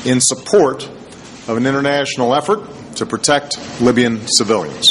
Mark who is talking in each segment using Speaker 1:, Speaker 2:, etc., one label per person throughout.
Speaker 1: in support of an international effort to protect Libyan civilians.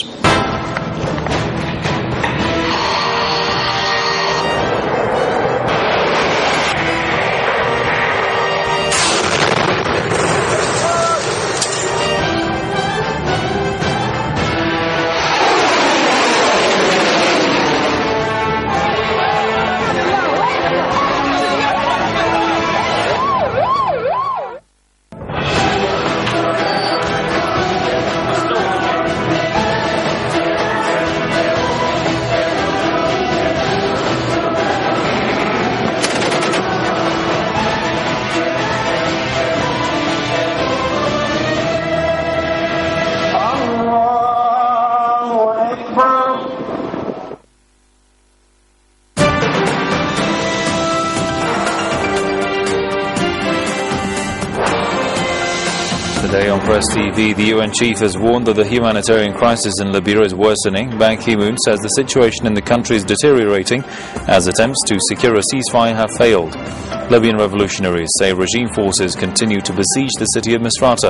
Speaker 2: Today on Press TV, the UN chief has warned that the humanitarian crisis in Libya is worsening. Ban Ki-moon says the situation in the country is deteriorating as attempts to secure a ceasefire have failed. Libyan revolutionaries say regime forces continue to besiege the city of Misrata.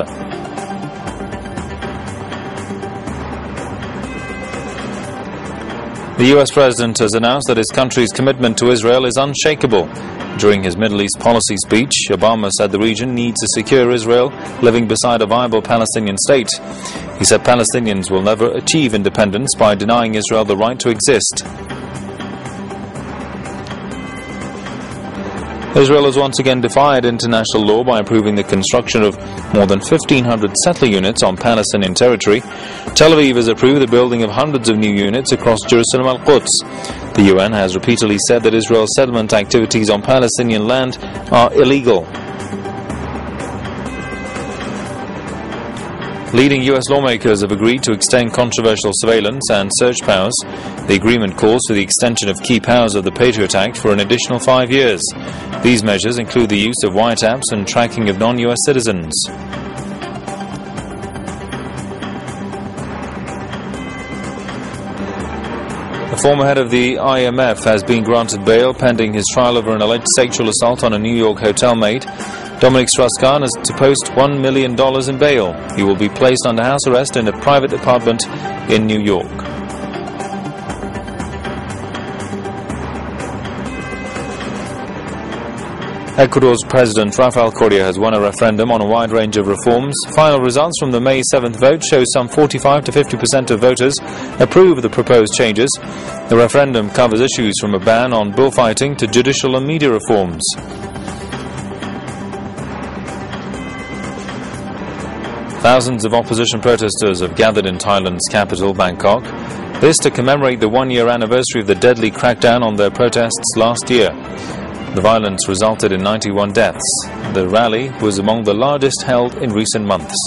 Speaker 2: The US president has announced that his country's commitment to Israel is unshakable. During his Middle East policy speech, Obama said the region needs a secure Israel living beside a viable Palestinian state. He said Palestinians will never achieve independence by denying Israel the right to exist. Israel has once again defied international law by approving the construction of more than 1,500 settler units on Palestinian territory. Tel Aviv has approved the building of hundreds of new units across Jerusalem and Quds. The UN has repeatedly said that Israel's settlement activities on Palestinian land are illegal. Leading US lawmakers have agreed to extend controversial surveillance and search powers. The agreement calls for the extension of key powers of the Patriot Act for an additional 5 years. These measures include the use of wiretaps and tracking of non-US citizens. The former head of the IMF has been granted bail pending his trial over an alleged sexual assault on a New York hotel maid. Dominic Strauss-Kahn is to post $1 million in bail. He will be placed under house arrest in a private apartment in New York. Ecuador's President Rafael Correa has won a referendum on a wide range of reforms. Final results from the May 7th vote show some 45 to 50% of voters approve of the proposed changes. The referendum covers issues from a ban on bullfighting to judicial and media reforms. Thousands of opposition protesters have gathered in Thailand's capital, Bangkok. This to commemorate the one-year anniversary of the deadly crackdown on their protests last year. The violence resulted in 91 deaths. The rally was among the largest held in recent months.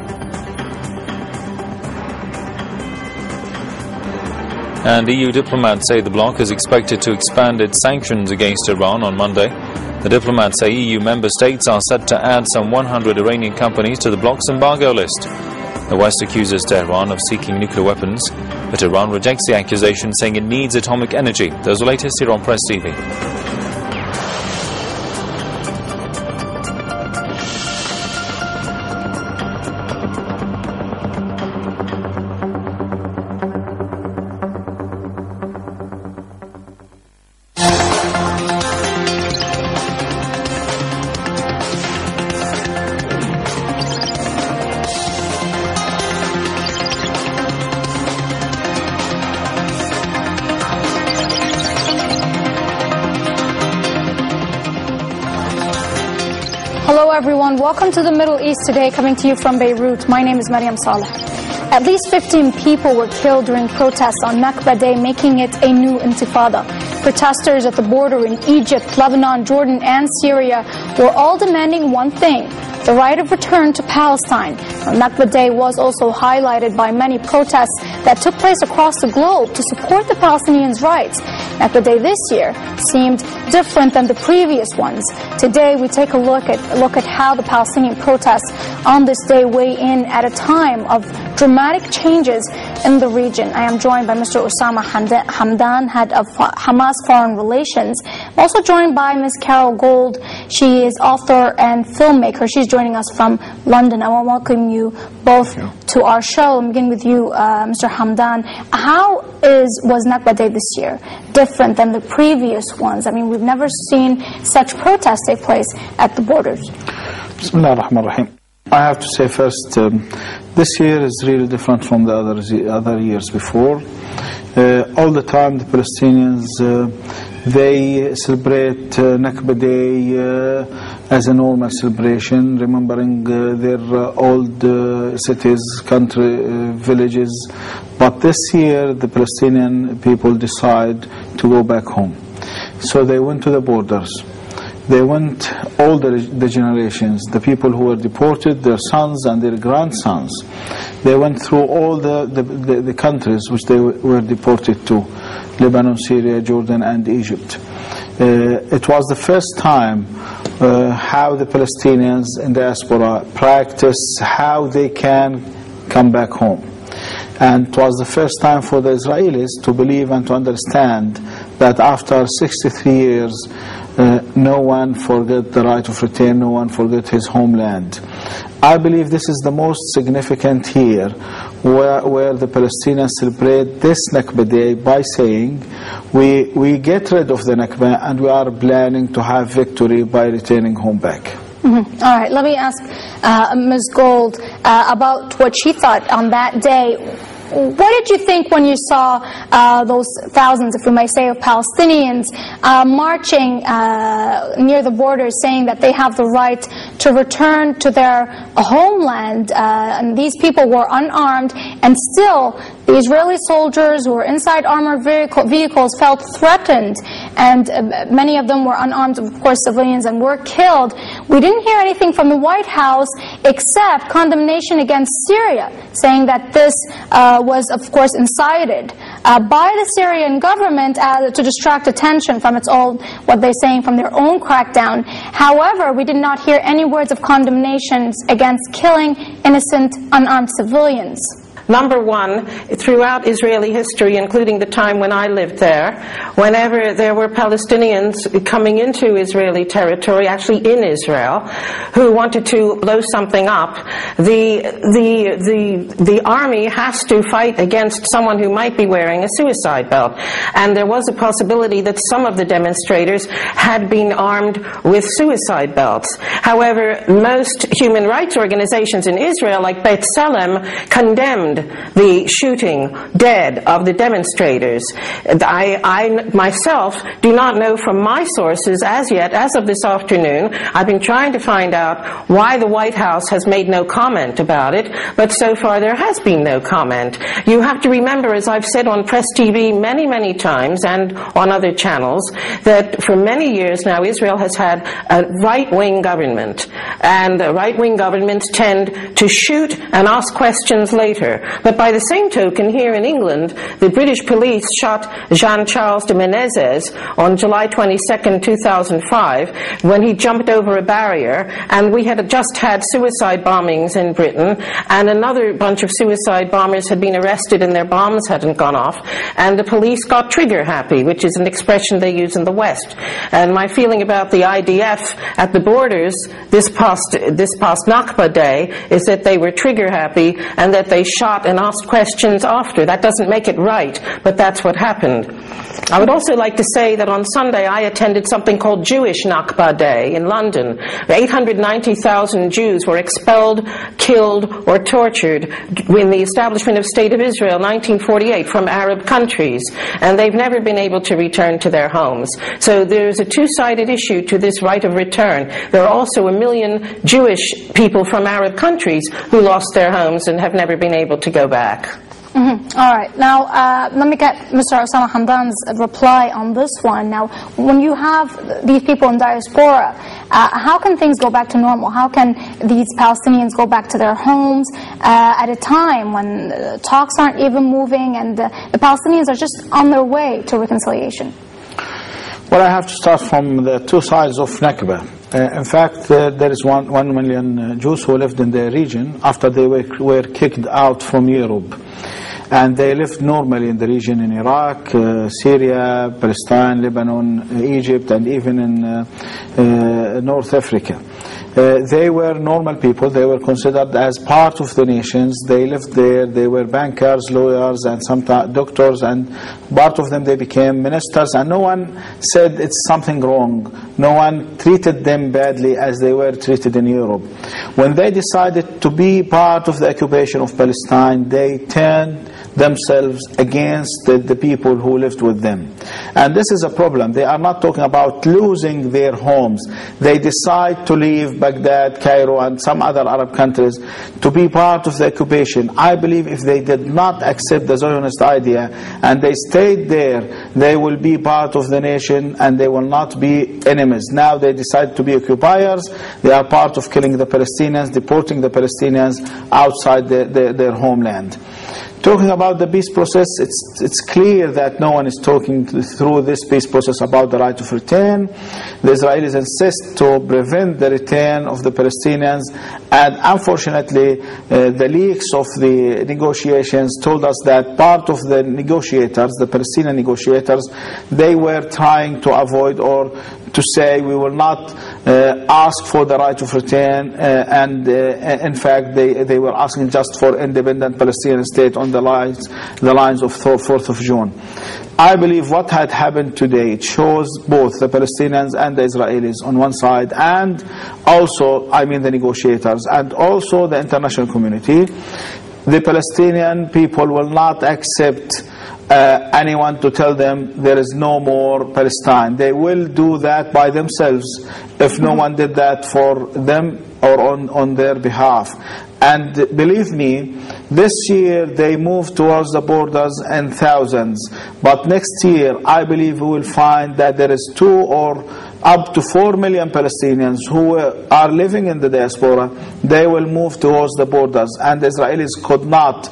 Speaker 2: And EU diplomats say the bloc is expected to expand its sanctions against Iran on Monday. The diplomats say EU member states are set to add some 100 Iranian companies to the bloc's embargo list. The West accuses Tehran of seeking nuclear weapons, but Iran rejects the accusation, saying it needs atomic energy. Those are the latest here on Press TV.
Speaker 3: Hello everyone, welcome to the Middle East today, coming to you from Beirut. My name is Mariam Saleh. At least 15 people were killed during protests on Nakba Day, making it a new intifada. Protesters at the border in Egypt, Lebanon, Jordan and Syria were all demanding one thing: the right of return to Palestine. Nakba Day was also highlighted by many protests that took place across the globe to support the Palestinians' rights. Nakba Day this year seemed different than the previous ones. Today we take a look at how the Palestinian protests on this day weigh in at a time of dramatic changes in the region. I am joined by Mr. Osama Hamdan, head of Hamas Foreign Relations. I'm also joined by Ms. Carol Gold. She is author and filmmaker. She's joining us from London. I want to welcome you both to our show. I'll begin with you, Mr. Hamdan. How was Nakba Day this year different than the previous ones? I mean, we've never seen such protests take place at the borders.
Speaker 4: Bismillah ar-Rahman ar-Rahim. I have to say first, this year is really different from the other years before. All the time the Palestinians, they celebrate Nakba Day as a normal celebration, remembering their old cities, country, villages. But this year the Palestinian people decide to go back home. So they went to the borders. They went, all the generations, the people who were deported, their sons and their grandsons. They went through all the countries which they were deported to, Lebanon, Syria, Jordan and Egypt. It was the first time how the Palestinians in diaspora practice how they can come back home. And it was the first time for the Israelis to believe and to understand that after 63 years, no one forget the right of return, no one forget his homeland. I believe this is the most significant year where the Palestinians celebrate this Nakba Day by saying we get rid of the Nakba and we are planning to have victory by returning home back.
Speaker 3: Mm-hmm. All right, let me ask Ms. Gold about what she thought on that day. What did you think when you saw those thousands, if we may say, of Palestinians marching near the borders, saying that they have the right to return to their homeland? And these people were unarmed, and still the Israeli soldiers who were inside armored vehicles felt threatened, and many of them were unarmed, of course, civilians, and were killed. We didn't hear anything from the White House except condemnation against Syria, saying that this was, of course, incited by the Syrian government to distract attention from its own, what they're saying, from their own crackdown. However, we did not hear any words of condemnations against killing innocent, unarmed civilians.
Speaker 5: Number one, throughout Israeli history, including the time when I lived there, whenever there were Palestinians coming into Israeli territory, actually in Israel, who wanted to blow something up, the army has to fight against someone who might be wearing a suicide belt. And there was a possibility that some of the demonstrators had been armed with suicide belts. However, most human rights organizations in Israel, like B'Tselem, condemned the shooting dead of the demonstrators. I myself do not know from my sources as yet, as of this afternoon. I've been trying to find out why the White House has made no comment about it, but so far there has been no comment. You have to remember, as I've said on Press TV many, many times and on other channels, that for many years now Israel has had a right-wing government, and right-wing governments tend to shoot and ask questions later. But by the same token, here in England, the British police shot Jean-Charles de Menezes on July 22nd, 2005, when he jumped over a barrier, and we had just had suicide bombings in Britain, and another bunch of suicide bombers had been arrested and their bombs hadn't gone off, and the police got trigger happy, which is an expression they use in the West. And my feeling about the IDF at the borders this past Nakba Day is that they were trigger happy and that they shot and asked questions after. That doesn't make it right, but that's what happened. I would also like to say that on Sunday I attended something called Jewish Nakba Day in London. 890,000 Jews were expelled, killed, or tortured in the establishment of State of Israel, 1948, from Arab countries, and they've never been able to return to their homes. So there's a two-sided issue to this right of return. There are also 1 million Jewish people from Arab countries who lost their homes and have never been able to go back.
Speaker 3: All right. Now, let me get Mr. Osama Hamdan's reply on this one. Now, when you have these people in diaspora, how can things go back to normal? How can these Palestinians go back to their homes at a time when talks aren't even moving and the Palestinians are just on their way to reconciliation?
Speaker 4: Well, I have to start from the two sides of Nakba. In fact, there is 1 million Jews who lived in the region after they were kicked out from Europe. And they lived normally in the region in Iraq, Syria, Palestine, Lebanon, Egypt, and even in North Africa. They were normal people. They were considered as part of the nations. They lived there. They were bankers, lawyers, and sometimes doctors, and part of them they became ministers, and no one said it's something wrong. No one treated them badly as they were treated in Europe. When they decided to be part of the occupation of Palestine, they turned themselves against the people who lived with them. And this is a problem. They are not talking about losing their homes. They decide to leave Baghdad, Cairo, and some other Arab countries to be part of the occupation. I believe if they did not accept the Zionist idea and they stayed there, they will be part of the nation and they will not be enemies. Now they decide to be occupiers. They are part of killing the Palestinians, deporting the Palestinians outside their homeland. Talking about the peace process, it's clear that no one is talking through this peace process about the right of return. The Israelis insist to prevent the return of the Palestinians, and unfortunately the leaks of the negotiations told us that part of the negotiators, the Palestinian negotiators, they were trying to avoid or to say we will not ask for the right of return, and in fact they were asking just for independent Palestinian state on the lines of 4th of June. I believe what had happened today, it shows both the Palestinians and the Israelis on one side, and also, I mean the negotiators, and also the international community. The Palestinian people will not accept anyone to tell them there is no more Palestine. They will do that by themselves if no one did that for them or on their behalf. And believe me, this year they move towards the borders in thousands. But next year, I believe we will find that there is 2 or up to 4 million Palestinians who are living in the diaspora. They will move towards the borders, and the Israelis could not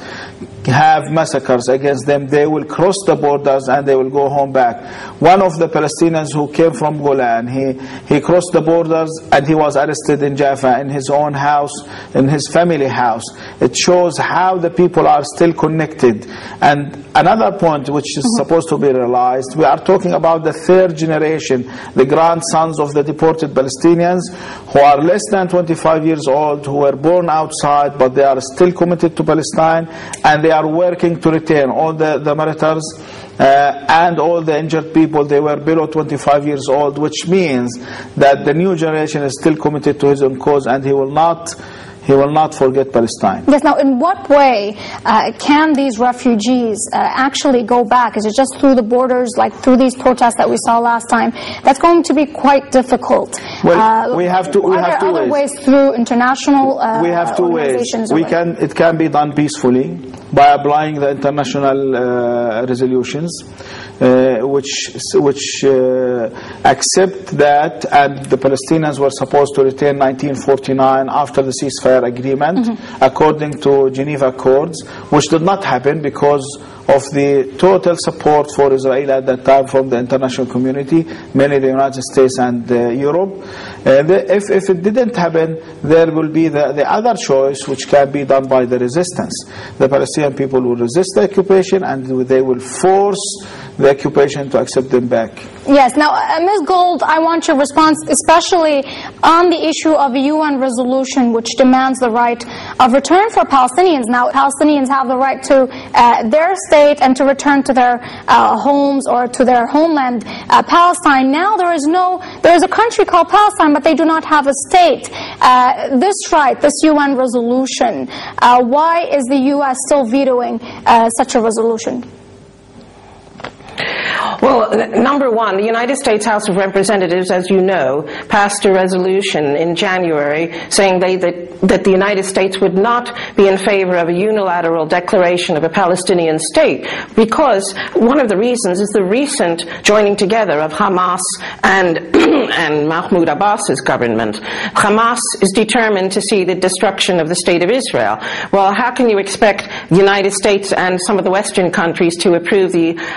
Speaker 4: have massacres against them. They will cross the borders and they will go home back. One of the Palestinians who came from Golan, he crossed the borders and he was arrested in Jaffa, in his own house, in his family house. It shows how the people are still connected. And another point which is supposed to be realized, we are talking about the 3rd generation, the grandsons of the deported Palestinians who are less than 25 years old, who were born outside, but they are still committed to Palestine, and they are working to return. All the maritals and all the injured people, they were below 25 years old, which means that the new generation is still committed to his own cause, and he will not forget Palestine.
Speaker 3: Yes. Now, in what way can these refugees actually go back? Is it just through the borders, like through these protests that we saw last time? That's going to be quite difficult.
Speaker 4: Well, we have two ways.
Speaker 3: Through international
Speaker 4: we have 2 ways. It can be done peacefully by applying the international resolutions, which accept that, and the Palestinians were supposed to return 1949 after the ceasefire agreement, according to Geneva Accords, which did not happen because of the total support for Israel at that time from the international community, mainly the United States and Europe. If it didn't happen, there will be the other choice, which can be done by the resistance. The Palestinian people will resist the occupation, and they will force the occupation to accept them back.
Speaker 3: Yes. Now, Ms. Gold, I want your response, especially on the issue of a UN resolution which demands the right of return for Palestinians. Now, Palestinians have the right to their state and to return to their homes or to their homeland, Palestine. Now, there is a country called Palestine, but they do not have a state. This right, this UN resolution, why is the U.S. still vetoing such a resolution?
Speaker 5: Well, number one, the United States House of Representatives, as you know, passed a resolution in January saying that the United States would not be in favor of a unilateral declaration of a Palestinian state, because one of the reasons is the recent joining together of Hamas and Mahmoud Abbas's government. Hamas is determined to see the destruction of the state of Israel. Well, how can you expect the United States and some of the Western countries to approve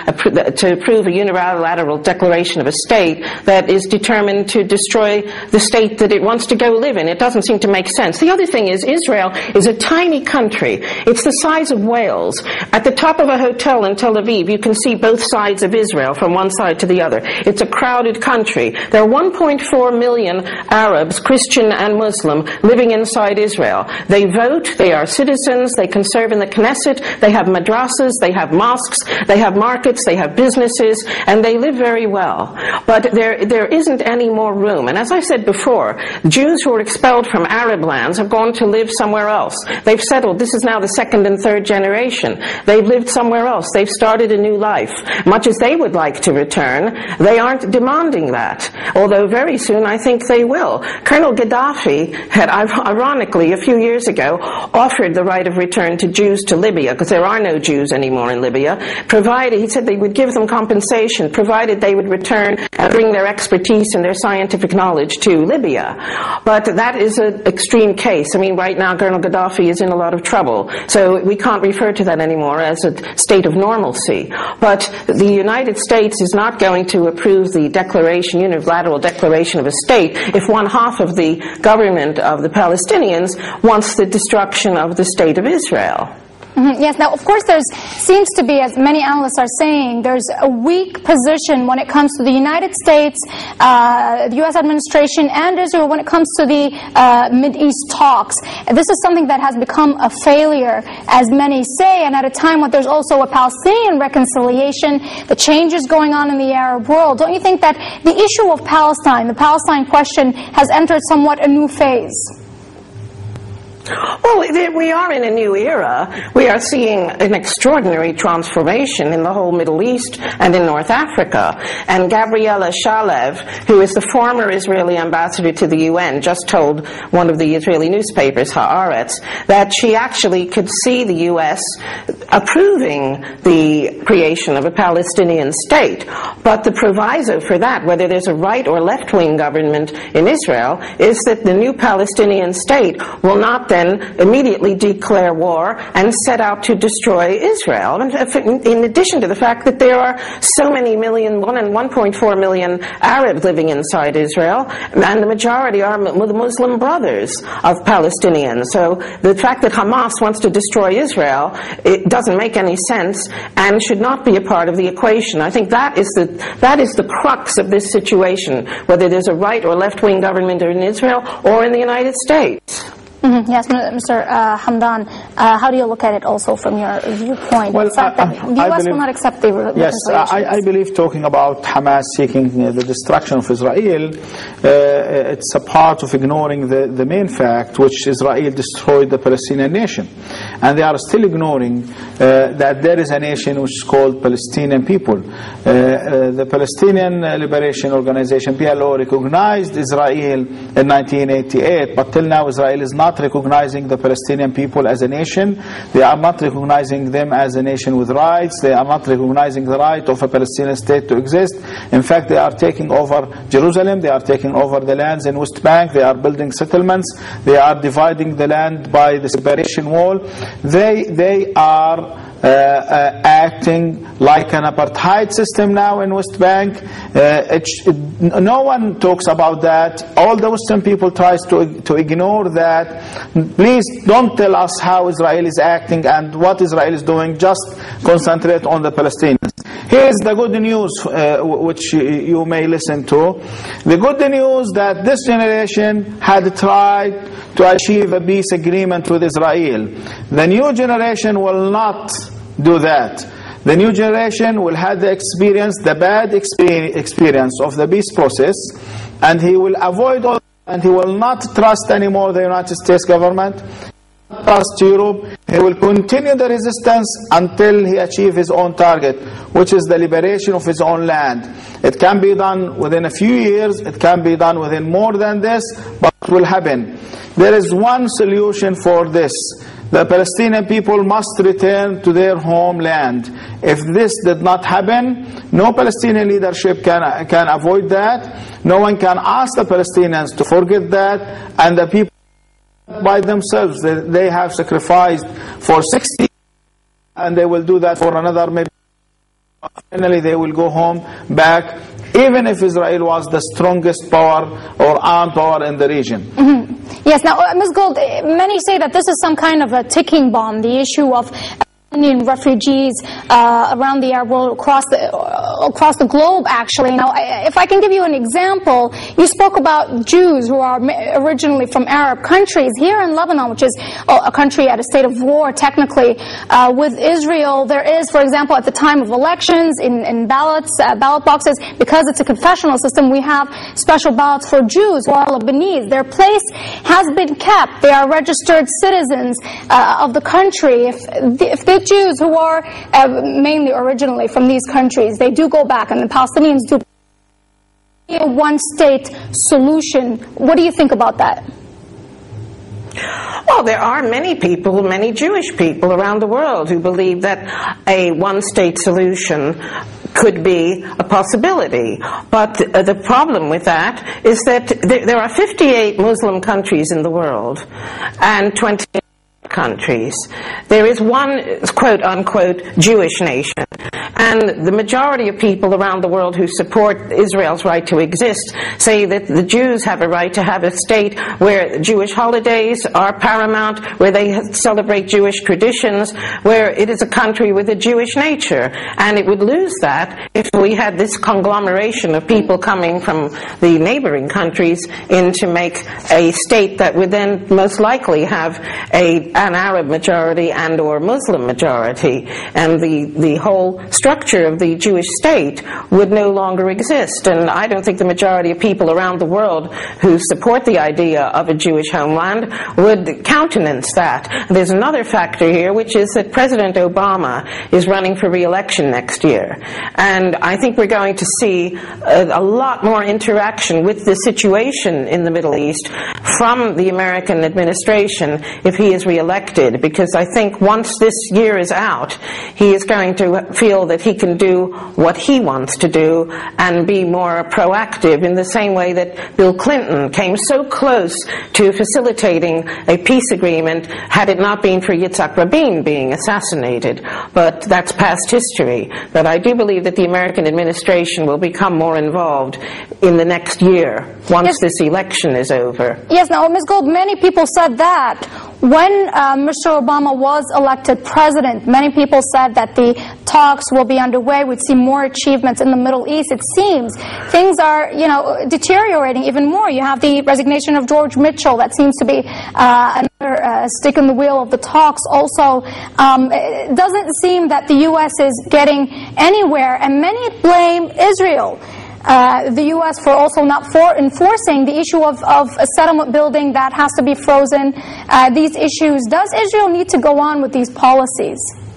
Speaker 5: a unilateral declaration of a state that is determined to destroy the state that it wants to go live in? It doesn't seem to make sense. The other thing is, Israel is a tiny country. It's the size of Wales. At the top of a hotel in Tel Aviv, you can see both sides of Israel from one side to the other. It's a crowded country. There are 1.4 million Arabs, Christian and Muslim, living inside Israel. They vote, they are citizens, they can serve in the Knesset, they have madrasas, they have mosques, they have markets, they have businesses, and they live very well. But there isn't any more room. And as I said before, Jews who were expelled from Arab lands have gone to live somewhere else. They've settled. This is now the second and third generation. They've lived somewhere else. They've started a new life. Much as they would like to return, they aren't demanding that. Although very soon I think they will. Colonel Gaddafi had, ironically, a few years ago, offered the right of return to Jews to Libya, because there are no Jews anymore in Libya, provided, he said they would give them compensation, provided they would return and bring their expertise and their scientific knowledge to Libya. But that is an extreme case. I mean, right now Colonel Gaddafi is in a lot of trouble, so we can't refer to that anymore as a state of normalcy. But the United States is not going to approve the declaration, unilateral declaration of a state, if one half of the government of the Palestinians wants the destruction of the state of Israel.
Speaker 3: Yes, now of course there seems to be, as many analysts are saying, there's a weak position when it comes to the United States, the U.S. administration, and Israel when it comes to the Mideast talks. This is something that has become a failure, as many say, and at a time when there's also a Palestinian reconciliation, the changes going on in the Arab world. Don't you think that the issue of Palestine, the Palestine question, has entered somewhat a new phase?
Speaker 5: Well, we are in a new era. We are seeing an extraordinary transformation in the whole Middle East and in North Africa. And Gabriela Shalev, who is the former Israeli ambassador to the UN, just told one of the Israeli newspapers, Haaretz, that she actually could see the U.S. approving the creation of a Palestinian state. But the proviso for that, whether there's a right or left-wing government in Israel, is that the new Palestinian state will not then immediately declare war and set out to destroy Israel. In addition to the fact that there are so many million, 1.4 million Arabs living inside Israel, and the majority are the Muslim brothers of Palestinians. So the fact that Hamas wants to destroy Israel, it doesn't make any sense and should not be a part of the equation. I think that is the crux of this situation, whether there's a right or left-wing government in Israel or in the United States.
Speaker 3: Yes, Mr. Hamdan, how do you look at it also from your viewpoint?
Speaker 4: Well,
Speaker 3: the fact that the U.S. will not accept the
Speaker 4: Yes, I believe talking about Hamas seeking the destruction of Israel, it's a part of ignoring the main fact, which Israel destroyed the Palestinian nation. And they are still ignoring that there is a nation which is called Palestinian people. The Palestinian Liberation Organization, PLO, recognized Israel in 1988, but till now Israel is not recognizing the Palestinian people as a nation. They are not recognizing them as a nation with rights. They are not recognizing the right of a Palestinian state to exist. In fact, they are taking over Jerusalem. They are taking over the lands in West Bank. They are building settlements. They are dividing the land by the separation wall. They are acting like an apartheid system now in West Bank. No one talks about that. All the Western people tries to ignore that. Please don't tell us how Israel is acting and what Israel is doing. Just concentrate on the Palestinians. Here's the good news which you may listen to. The good news that this generation had tried to achieve a peace agreement with Israel. The new generation will not do that. The new generation will have the bad experience of the peace process, and he will avoid all, and he will not trust anymore the United States government, past Europe. He will continue the resistance until he achieves his own target, which is the liberation of his own land. It can be done within a few years, it can be done within more than this, but it will happen. There is one solution for this. The Palestinian people must return to their homeland. If this did not happen, no Palestinian leadership can avoid that. No one can ask the Palestinians to forget that, and the people by themselves, they have sacrificed for 60 years, and they will do that for another maybe. Finally they will go home back, even if Israel was the strongest power or armed power in the region.
Speaker 3: Yes, now Ms. Gold, many say that this is some kind of a ticking bomb, the issue of Palestinian refugees around the Arab world, across the globe, actually. Now, if I can give you an example, you spoke about Jews who are originally from Arab countries. Here in Lebanon, which is a country at a state of war, technically, with Israel, there is, for example, at the time of elections, in ballot boxes, because it's a confessional system, we have special ballots for Jews who are Lebanese. Their place has been kept. They are registered citizens of the country. If the Jews who are mainly originally from these countries, they do go back, and the Palestinians do a one-state solution. What do you think about that?
Speaker 5: Well, there are many people, many Jewish people around the world who believe that a one-state solution could be a possibility. But the problem with that is that there are 58 Muslim countries in the world and 20 countries. There is one quote-unquote Jewish nation, and the majority of people around the world who support Israel's right to exist say that the Jews have a right to have a state where Jewish holidays are paramount, where they celebrate Jewish traditions, where it is a country with a Jewish nature. And it would lose that if we had this conglomeration of people coming from the neighboring countries in to make a state that would then most likely have an Arab majority and or Muslim majority, and the whole structure of the Jewish state would no longer exist. And I don't think the majority of people around the world who support the idea of a Jewish homeland would countenance that. There's another factor here, which is that President Obama is running for re-election next year, and I think we're going to see a lot more interaction with the situation in the Middle East from the American administration if he is re-elected, because I think once this year is out, he is going to feel that he can do what he wants to do and be more proactive, in the same way that Bill Clinton came so close to facilitating a peace agreement had it not been for Yitzhak Rabin being assassinated. But that's past history. But I do believe that the American administration will become more involved in the next year once this election is over.
Speaker 3: Yes, now, Ms. Gold, many people said that when Mr. Obama was elected president, many people said that the talks will be underway. We'd see more achievements in the Middle East. It seems things are, deteriorating even more. You have the resignation of George Mitchell. That seems to be another stick in the wheel of the talks. Also, it doesn't seem that the U.S. is getting anywhere, and many blame Israel. The U.S. for also not enforcing the issue of a settlement building that has to be frozen. These issues, does Israel need to go on with these policies?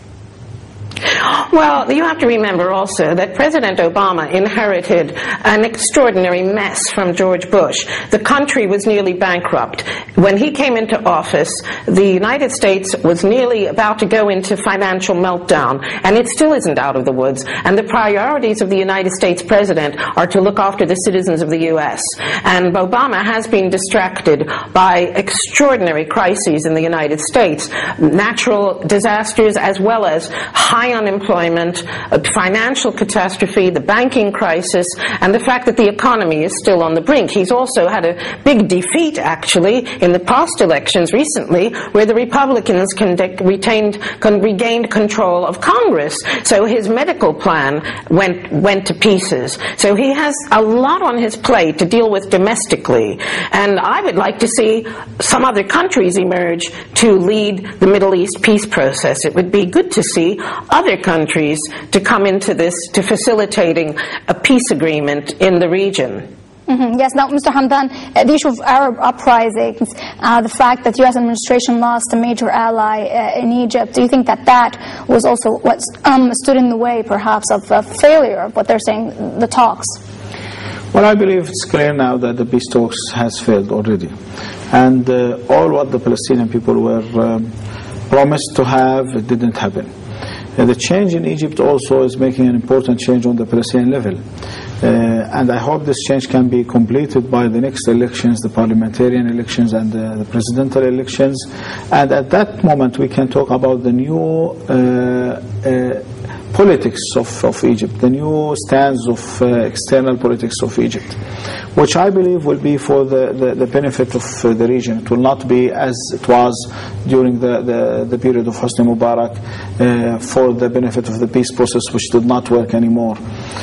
Speaker 5: Well, you have to remember also that President Obama inherited an extraordinary mess from George Bush. The country was nearly bankrupt. When he came into office, the United States was nearly about to go into financial meltdown, and it still isn't out of the woods. And the priorities of the United States president are to look after the citizens of the U.S. And Obama has been distracted by extraordinary crises in the United States, natural disasters as well as high unemployment, a financial catastrophe, the banking crisis, and the fact that the economy is still on the brink. He's also had a big defeat, actually, in the past elections recently, where the Republicans regained control of Congress. So his medical plan went to pieces. So he has a lot on his plate to deal with domestically. And I would like to see some other countries emerge to lead the Middle East peace process. It would be good to see other countries to come into this, to facilitating a peace agreement in the region.
Speaker 3: Yes. Now, Mr. Hamdan, the issue of Arab uprisings, the fact that the U.S. administration lost a major ally in Egypt, do you think that that was also what stood in the way, perhaps, of a failure of what they're saying, the talks?
Speaker 4: Well, I believe it's clear now that the peace talks has failed already. And all what the Palestinian people were promised to have, it didn't happen. The change in Egypt also is making an important change on the Palestinian level. And I hope this change can be completed by the next elections, the parliamentarian elections and the presidential elections. And at that moment we can talk about the new politics of Egypt, the new stance of external politics of Egypt, which I believe will be for the benefit of the region. It will not be as it was during the period of Hosni Mubarak for the benefit of the peace process, which did not work anymore.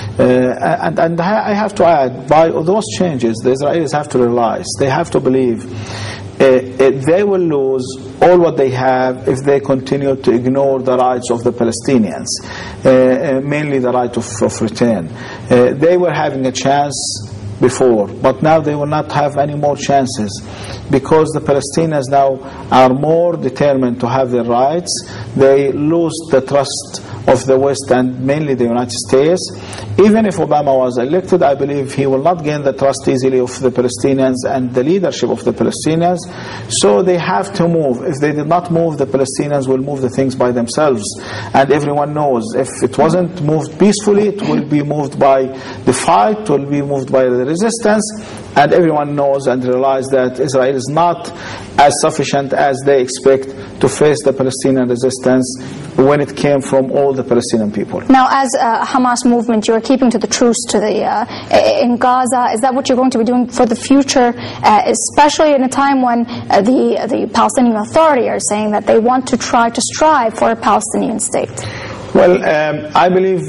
Speaker 4: And I have to add, by those changes, the Israelis have to realize, they have to believe they will lose all what they have if they continue to ignore the rights of the Palestinians, mainly the right of return. They were having a chance before, but now they will not have any more chances, because the Palestinians now are more determined to have their rights. They lose the trust of the West and mainly the United States. Even if Obama was elected, I believe he will not gain the trust easily of the Palestinians and the leadership of the Palestinians. So they have to move. If they did not move, the Palestinians will move the things by themselves. And everyone knows, if it wasn't moved peacefully, it will be moved by the fight, it will be moved by the resistance. And everyone knows and realizes that Israel is not as sufficient as they expect to face the Palestinian resistance when it came from all the Palestinian people.
Speaker 3: Now, as a Hamas movement, you are keeping to the truce in Gaza. Is that what you're going to be doing for the future, especially in a time when the Palestinian Authority are saying that they want to try to strive for a Palestinian state?
Speaker 4: Well, I believe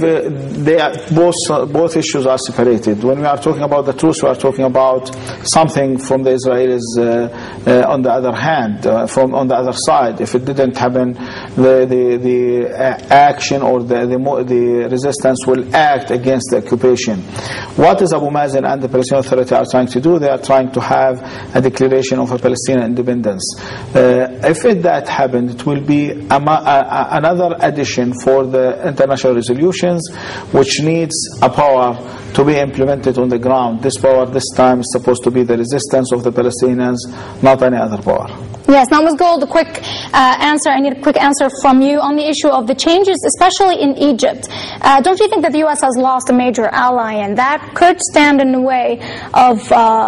Speaker 4: both issues are separated. When we are talking about the truce, we are talking about something from the Israelis. On the other hand, on the other side, if it didn't happen, the action or the resistance will act against the occupation. What is Abu Mazen and the Palestinian Authority are trying to do? They are trying to have a declaration of a Palestinian independence. If that happened, it will be another addition for the international resolutions, which needs a power to be implemented on the ground. This power this time is supposed to be the resistance of the Palestinians, not any other power.
Speaker 3: Yes. Now, Ms. Gold, a quick answer. I need a quick answer from you on the issue of the changes, especially in Egypt. Don't you think that the U.S. has lost a major ally, and that could stand in the way of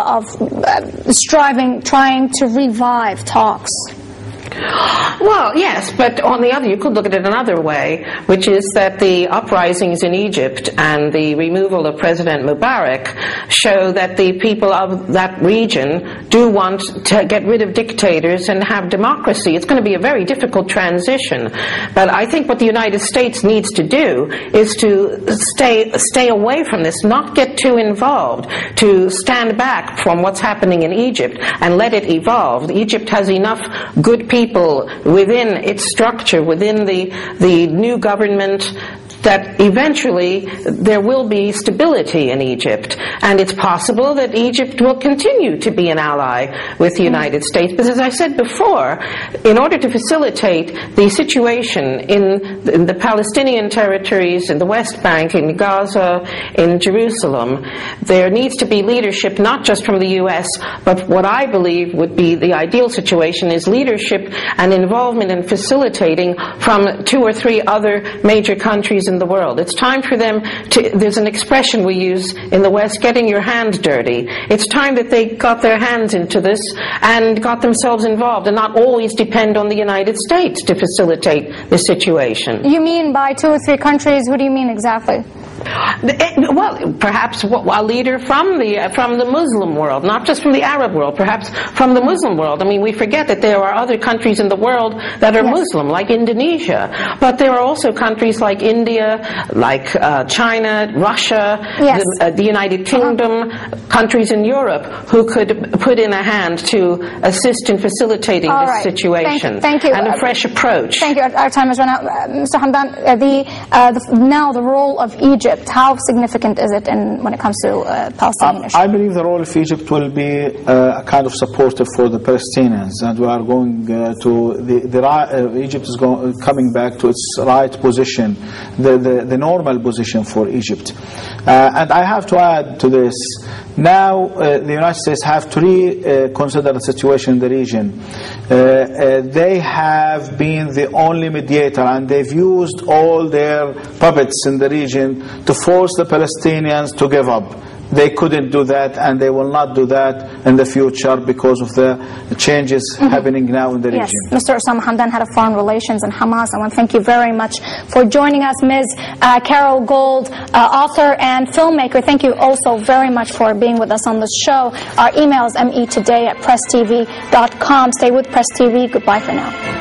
Speaker 3: trying to revive talks?
Speaker 5: Well, yes, but on the other, you could look at it another way, which is that the uprisings in Egypt and the removal of President Mubarak show that the people of that region do want to get rid of dictators and have democracy. It's going to be a very difficult transition. But I think what the United States needs to do is to stay away from this, not get too involved, to stand back from what's happening in Egypt and let it evolve. Egypt has enough good people within its structure, within the new government, that eventually there will be stability in Egypt. And it's possible that Egypt will continue to be an ally with the United States. But as I said before, in order to facilitate the situation in the Palestinian territories, in the West Bank, in Gaza, in Jerusalem, there needs to be leadership not just from the U.S., but what I believe would be the ideal situation is leadership and involvement in facilitating from 2 or 3 other major countries in the world. It's time for them to, there's an expression we use in the West, getting your hand dirty. It's time that they got their hands into this and got themselves involved and not always depend on the United States to facilitate the situation.
Speaker 3: You mean by 2 or 3 countries? What do you mean exactly?
Speaker 5: Well, perhaps a leader from the Muslim world, not just from the Arab world, perhaps from the Muslim world. I mean, we forget that there are other countries in the world that are Muslim, like Indonesia. But there are also countries like India, like China, Russia, the United Kingdom, countries in Europe who could put in a hand to assist in facilitating this situation.
Speaker 3: Thank you.
Speaker 5: And a fresh approach.
Speaker 3: Thank you. Our time has run out. Mr. Hamdan, now the role of Egypt Egypt? How significant is it when it comes to Palestinian issues?
Speaker 4: I believe the role of Egypt will be a kind of supportive for the Palestinians, and we are going to Egypt is coming back to its right position, the normal position for Egypt. And I have to add to this, now the United States have to reconsider the situation in the region. They have been the only mediator, and they've used all their puppets in the region to force the Palestinians to give up. They couldn't do that, and they will not do that in the future because of the changes happening now in the region.
Speaker 3: Yes, Mr. Osama Hamdan, Head of Foreign Relations and Hamas. I want to thank you very much for joining us. Ms. Carol Gold, author and filmmaker, thank you also very much for being with us on this show. Our email is metoday@presstv.com. Stay with Press TV. Goodbye for now.